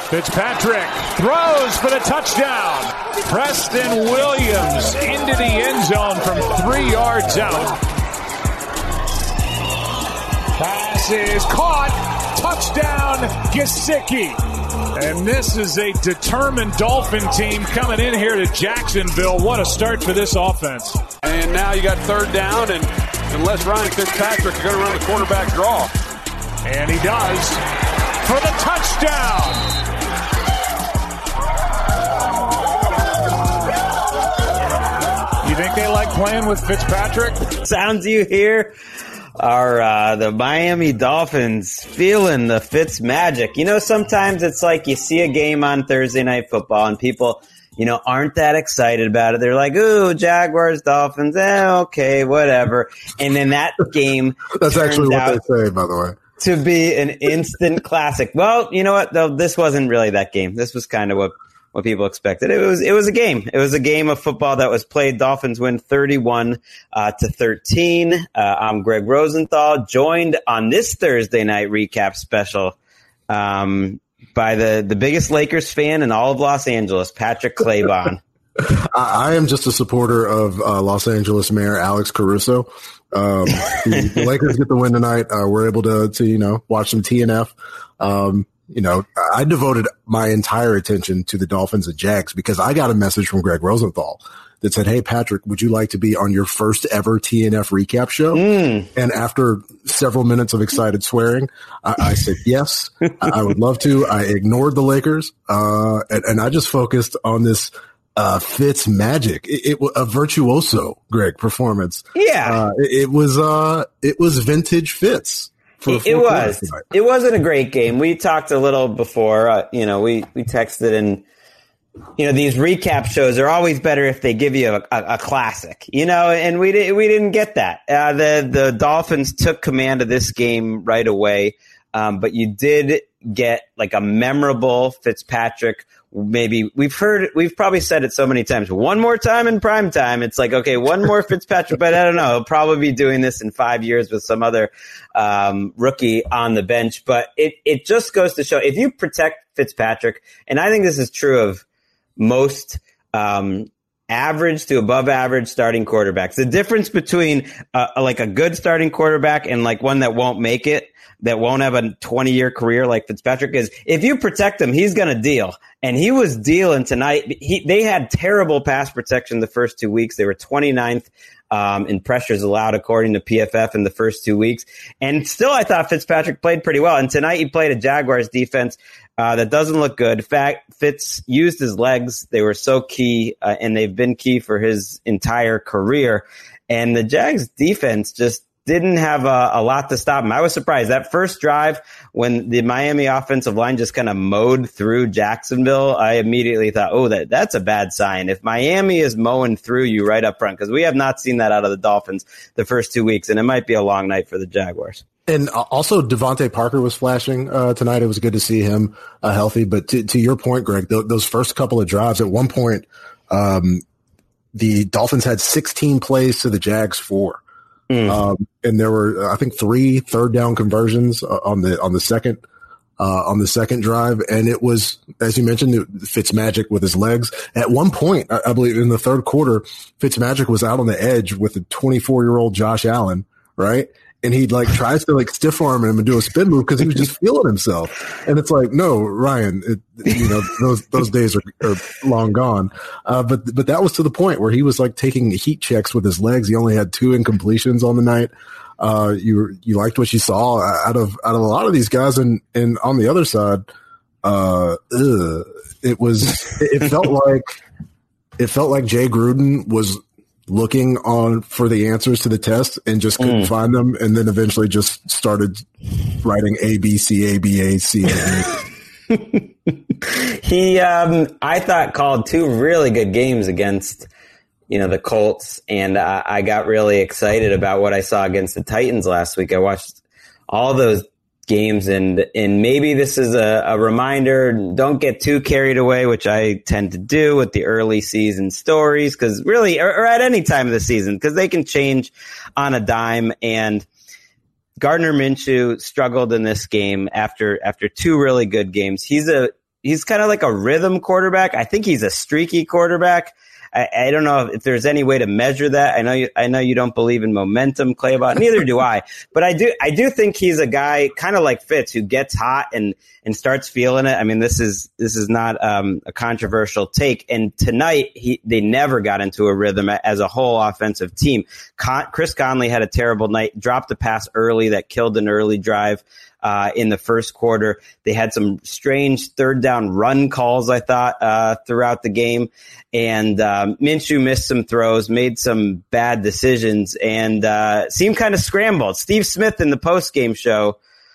Fitzpatrick throws for the touchdown. Preston Williams into the end zone from 3 yards out. Pass is caught. Touchdown, Gesicki. And this is a determined Dolphin team coming in here to Jacksonville. What a start for this offense. And now you got third down, and unless Ryan Fitzpatrick is going to run the quarterback draw. And he does for the touchdown. You think they like playing with Fitzpatrick? Sounds you hear are the Miami Dolphins feeling the Fitz magic. You know, sometimes it's like you see a game on Thursday Night Football and people, you know, aren't that excited about it. They're like, ooh, Jaguars, Dolphins, okay, whatever. And then that game That's actually what they say, by the way. To be an instant classic. Well, you know what, though? This wasn't really that game. This was kind of what people expected. It was a game. It was a game of football that was played. Dolphins win 31-13. I'm Greg Rosenthal, joined on this Thursday night recap special by the biggest Lakers fan in all of Los Angeles, Patrick Claybon. I am just a supporter of Los Angeles Mayor Alex Caruso. The Lakers get the win tonight. We're able to watch some TNF. I devoted my entire attention to the Dolphins and Jags because I got a message from Greg Rosenthal that said, hey, Patrick, would you like to be on your first ever TNF recap show? And after several minutes of excited swearing, I said, yes, I would love to. I ignored the Lakers, and I just focused on this Fitz magic. It was a virtuoso, Greg, performance. Yeah. It was vintage Fitz. It wasn't a great game. We talked a little before, we texted, and, these recap shows are always better if they give you a classic, and we didn't get that. The Dolphins took command of this game right away. But you did get like a memorable Fitzpatrick. Maybe we've probably said it so many times. One more time in prime time. It's like, okay, one more Fitzpatrick, but I don't know. He'll probably be doing this in 5 years with some other rookie on the bench. But it just goes to show if you protect Fitzpatrick, and I think this is true of most average to above average starting quarterbacks. The difference between like a good starting quarterback and like one that won't make it, that won't have a 20-year career like Fitzpatrick is, if you protect him, he's going to deal. And he was dealing tonight. They had terrible pass protection the first 2 weeks. They were 29th in pressures allowed according to PFF in the first 2 weeks. And still, I thought Fitzpatrick played pretty well. And tonight he played a Jaguars defense that doesn't look good. In fact, Fitz used his legs. They were so key, and they've been key for his entire career. And the Jags defense just didn't have a lot to stop him. I was surprised. That first drive, when the Miami offensive line just kind of mowed through Jacksonville, I immediately thought, oh, that's a bad sign. If Miami is mowing through you right up front, because we have not seen that out of the Dolphins the first 2 weeks, and it might be a long night for the Jaguars. And also Devontae Parker was flashing tonight. It was good to see him healthy. But to your point, Greg, those first couple of drives, at one point, the Dolphins had 16 plays to the Jags 4. And there were, I think, 3 third down conversions on the second drive. And it was, as you mentioned, Fitzmagic with his legs. At one point, I believe in the third quarter, Fitzmagic was out on the edge with a 24-year-old Josh Allen, right? And he tries to stiff arm him and do a spin move because he was just feeling himself. And it's like, no, Ryan, those days are long gone. But that was to the point where he was taking heat checks with his legs. He only had 2 incompletions on the night. You liked what you saw out of a lot of these guys. And on the other side, it felt like Jay Gruden was looking for the answers to the test and just couldn't find them, and then eventually just started writing A, B, C, A, B, A, C, A, B. He, I thought, called 2 really good games against, the Colts, and I got really excited about what I saw against the Titans last week. I watched all those games, and maybe this is a reminder, don't get too carried away, which I tend to do with the early season stories, because really, or at any time of the season, because they can change on a dime. And Gardner Minshew struggled in this game after 2 really good games. He's a he's kind of like a rhythm quarterback. I think he's a streaky quarterback. I don't know if there's any way to measure that. I know you don't believe in momentum, Claybot. Neither do I. But I do think he's a guy kind of like Fitz who gets hot and starts feeling it. I mean, this is not a controversial take. And tonight they never got into a rhythm as a whole offensive team. Chris Conley had a terrible night, dropped a pass early that killed an early drive. In the first quarter, they had some strange third down run calls, I thought, throughout the game. And Minshew missed some throws, made some bad decisions, and seemed kind of scrambled. Steve Smith in the post-game show,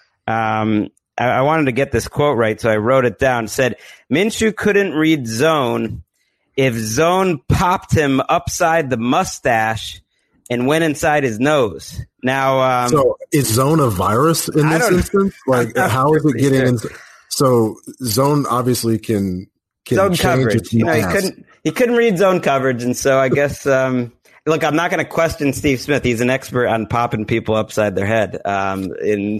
I wanted to get this quote right, so I wrote it down. Said, Minshew couldn't read zone. If zone popped him upside the mustache and went inside his nose. Now, so is zone a virus in this instance? Like, how is it getting in? So zone obviously can zone change coverage. Its he couldn't read zone coverage, and so I guess look, I'm not going to question Steve Smith. He's an expert on popping people upside their head. And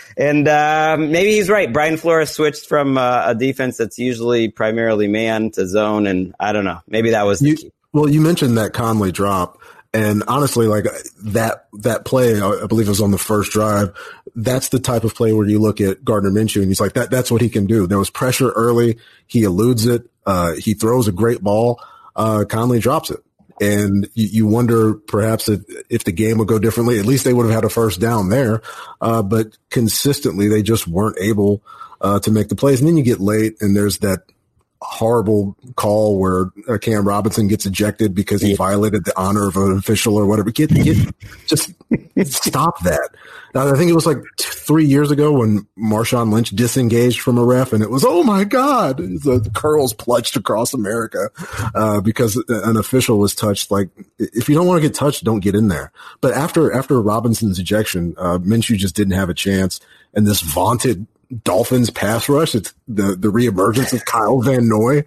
maybe he's right. Brian Flores switched from a defense that's usually primarily man to zone, and I don't know. Maybe that was the key. Well, you mentioned that Conley drop. And honestly, like that play, I believe it was on the first drive. That's the type of play where you look at Gardner Minshew and he's like, that's what he can do. There was pressure early. He eludes it. He throws a great ball. Conley drops it. And you wonder perhaps if the game would go differently. At least they would have had a first down there. But consistently, they just weren't able to make the plays. And then you get late and there's that horrible call where Cam Robinson gets ejected because he violated the honor of an official or whatever. Just stop that. Now, I think it was like 3 years ago when Marshawn Lynch disengaged from a ref and it was, oh my God, the curls clutched across America because an official was touched. Like, if you don't want to get touched, don't get in there. But after Robinson's ejection, Minshew just didn't have a chance. And this vaunted Dolphins pass rush, it's the reemergence of Kyle Van Noy.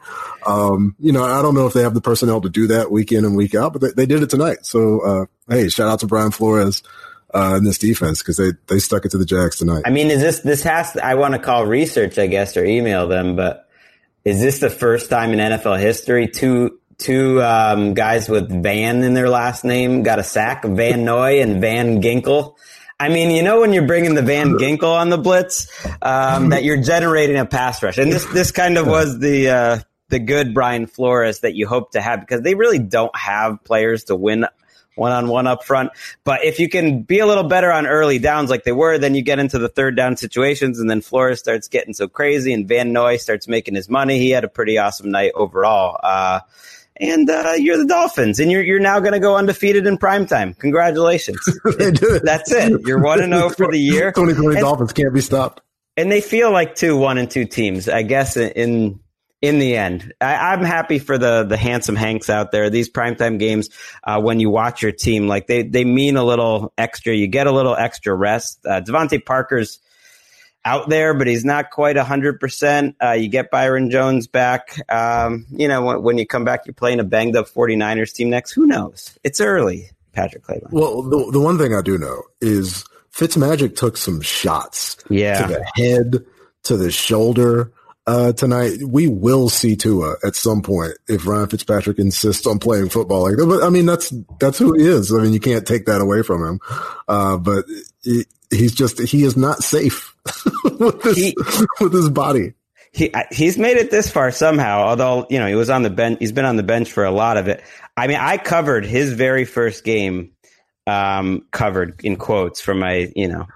I don't know if they have the personnel to do that week in and week out, but they did it tonight. So, hey, shout out to Brian Flores in this defense because they stuck it to the Jags tonight. I mean, is this I want to call research, I guess, or email them, but is this the first time in NFL history two guys with Van in their last name got a sack, Van Noy and Van Ginkel? I mean, when you're bringing the Van Ginkel on the blitz, that you're generating a pass rush. And this kind of was the good Brian Flores that you hope to have because they really don't have players to win one-on-one up front. But if you can be a little better on early downs like they were, then you get into the third down situations and then Flores starts getting so crazy and Van Noy starts making his money. He had a pretty awesome night overall. And you're the Dolphins, and you're now going to go undefeated in primetime. Congratulations. They do it. That's it. You're 1-0 for the year. 2020 Dolphins can't be stopped. And they feel like 1-2 teams, I guess, in the end. I'm happy for the handsome Hanks out there. These primetime games, when you watch your team, like they mean a little extra. You get a little extra rest. Devontae Parker's out there, but he's not quite 100%. You get Byron Jones back. When you come back, you're playing a banged up 49ers team next. Who knows? It's early, Patrick Claybon. Well, the one thing I do know is Fitzmagic took some shots to the head, to the shoulder tonight. We will see Tua at some point if Ryan Fitzpatrick insists on playing football like that. But I mean, that's who he is. I mean, you can't take that away from him. But he is not safe with his body. He's made it this far somehow, although, he was on the bench. He's been on the bench for a lot of it. I mean, I covered his very first game, covered in quotes from my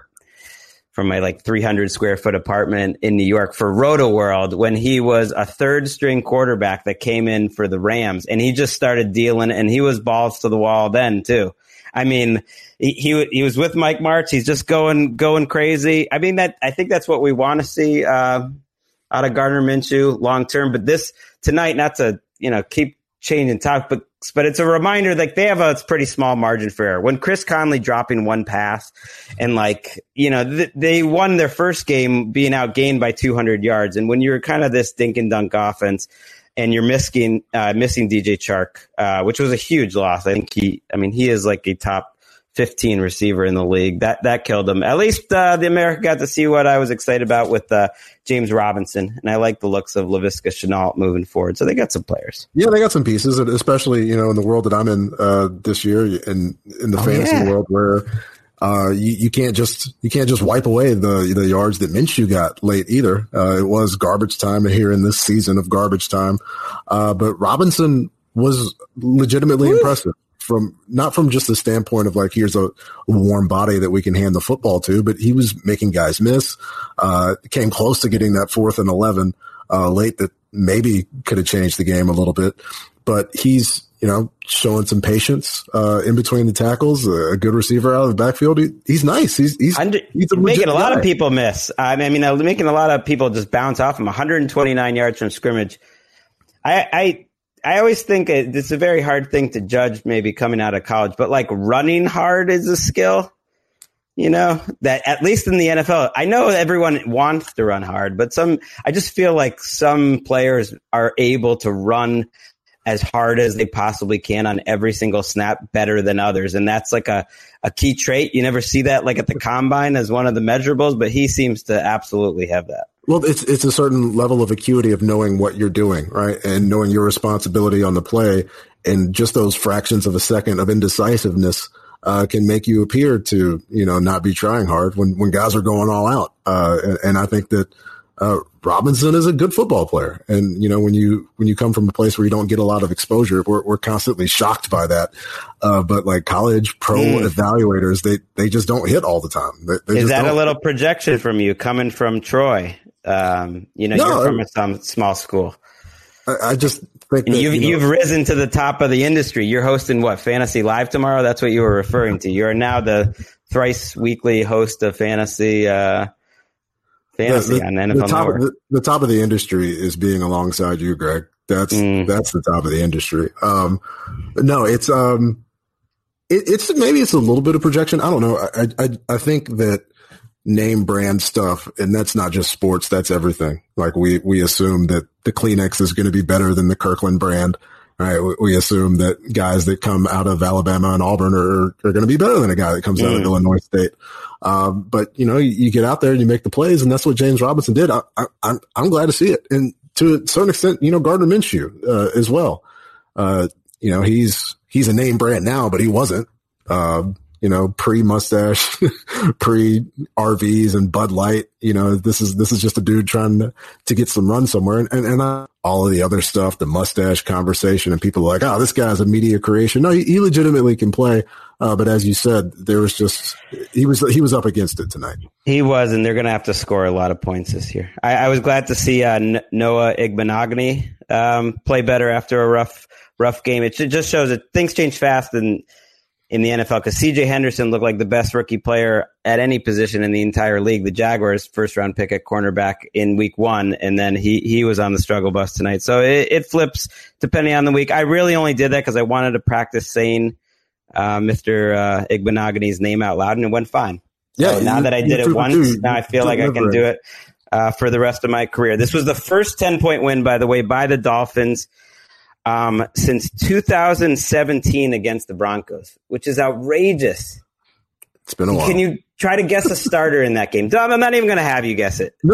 like 300 square foot apartment in New York for Roto World when he was a third string quarterback that came in for the Rams and he just started dealing and he was balls to the wall then too. I mean, he was with Mike Martz. He's just going crazy. I mean, I think that's what we want to see out of Gardner Minshew long term. But this tonight, not to keep changing topics, but it's a reminder like they have a pretty small margin for error. When Chris Conley dropping one pass and they won their first game being outgained by 200 yards, and when you're kind of this dink and dunk offense. And you're missing DJ Chark, which was a huge loss. I think he is like a top 15 receiver in the league. That killed him. At least the America got to see what I was excited about with James Robinson, and I like the looks of Laviska Shenault moving forward. So they got some players. Yeah, they got some pieces, especially in the world that I'm in this year, and in the fantasy world where you can't just wipe away the yards that Minshew got late either. It was garbage time here in this season of garbage time, but Robinson was legitimately impressive. Not from just the standpoint of like, here's a warm body that we can hand the football to, but he was making guys miss, came close to getting that 4th and 11, late that maybe could have changed the game a little bit, but he's, showing some patience, in between the tackles, a good receiver out of the backfield. He's nice. He's making a lot of people miss. Making a lot of people just bounce off him. 129 yards from scrimmage. I always think it's a very hard thing to judge maybe coming out of college, but like running hard is a skill, that at least in the NFL, I know everyone wants to run hard, but I just feel like some players are able to run as hard as they possibly can on every single snap better than others. And that's like a key trait. You never see that like at the combine as one of the measurables, but he seems to absolutely have that. Well, it's a certain level of acuity of knowing what you're doing, right? And knowing your responsibility on the play, and just those fractions of a second of indecisiveness can make you appear to, not be trying hard when guys are going all out. And I think that Robinson is a good football player. And, when you come from a place where you don't get a lot of exposure, we're constantly shocked by that. But like college pro evaluators, they just don't hit all the time. Is that a little projection from you coming from Troy? You're from some small school. I just think that, you've risen to the top of the industry. You're hosting Fantasy Live tomorrow? That's what you were referring to. You are now the thrice weekly host of Fantasy on NFL Network. The top of the industry is being alongside you, Greg. That's the top of the industry. No, it's maybe it's a little bit of projection. I don't know. I think that name brand stuff, and that's not just sports, that's everything. Like we assume that the Kleenex is going to be better than the Kirkland brand, right? We assume that guys that come out of Alabama and Auburn are going to be better than a guy that comes out of Illinois State. But you get out there and you make the plays, and that's what James Robinson did. I'm glad to see it. And to a certain extent, Gardner Minshew, as well. He's a name brand now, but he wasn't, pre-mustache, pre-RVs and Bud Light. This is just a dude trying to get some run somewhere. And all of the other stuff, the mustache conversation, and people are like, oh, this guy's a media creation. No, he legitimately can play. But as you said, there was he was up against it tonight. He was, and they're going to have to score a lot of points this year. I was glad to see Noah Igbinoghene play better after a rough game. It just shows that things change fast in the NFL, because CJ Henderson looked like the best rookie player at any position in the entire league. The Jaguars' first-round pick at cornerback in week 1, and then he was on the struggle bus tonight. So it flips depending on the week. I really only did that because I wanted to practice saying Mr. Igbinoghene's name out loud, and it went fine. So now that I did it once, now I feel like I can do it for the rest of my career. This was the first 10-point win, by the way, by the Dolphins since 2017 against the Broncos, which is outrageous. It's been a while. Can you try to guess a starter in that game? I'm not even going to have you guess it.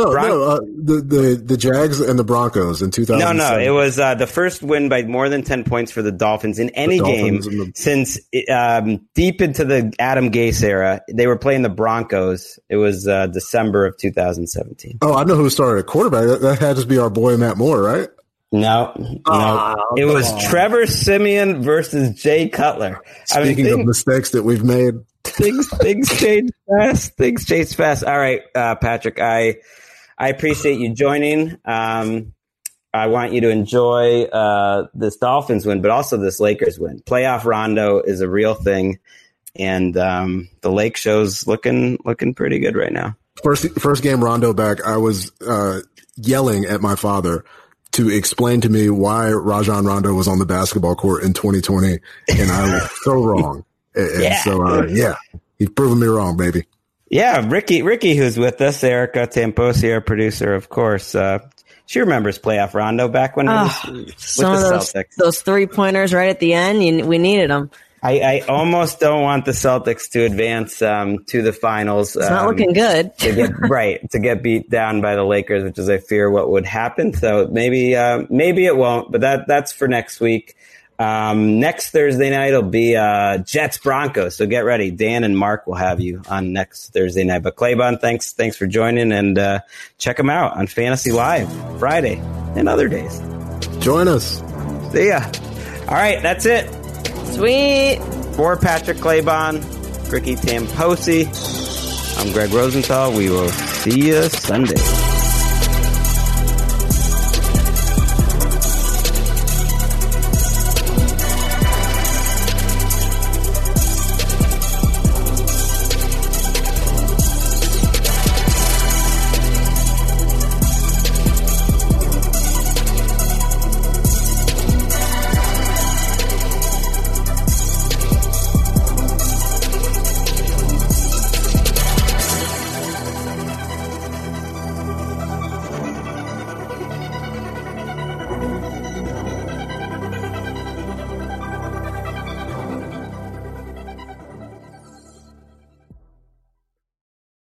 The Jags and the Broncos in 2007. No, it was the first win by more than 10 points for the Dolphins in any game since deep into the Adam Gase era. They were playing the Broncos. It was December of 2017. Oh, I know who started at quarterback. That had to be our boy Matt Moore, right? No. It was Trevor Siemian versus Jay Cutler. Speaking of mistakes that we've made. Things change fast. Things change fast. All right, Patrick, I appreciate you joining. I want you to enjoy this Dolphins win, but also this Lakers win. Playoff Rondo is a real thing, and the Lake Show's looking pretty good right now. First game Rondo back, I was yelling at my father to explain to me why Rajon Rondo was on the basketball court in 2020, and I was so wrong. And he's proven me wrong, baby. Yeah, Ricky, who's with us, Erica Tamposi, our producer, of course. She remembers playoff Rondo back when he was with the Celtics. Those 3-pointers right at the end, we needed them. I almost don't want the Celtics to advance to the finals. It's not looking good. to get beat down by the Lakers, which is I fear what would happen. So maybe it won't, but that's for next week. Next Thursday night will be Jets Broncos. So get ready. Dan and Mark will have you on next Thursday night. But Claybon, thanks for joining, and check them out on Fantasy Live Friday and other days. Join us. See ya. All right, that's it. Sweet. For Patrick Claybon, Ricky Tamposi, I'm Greg Rosenthal. We will see you Sunday.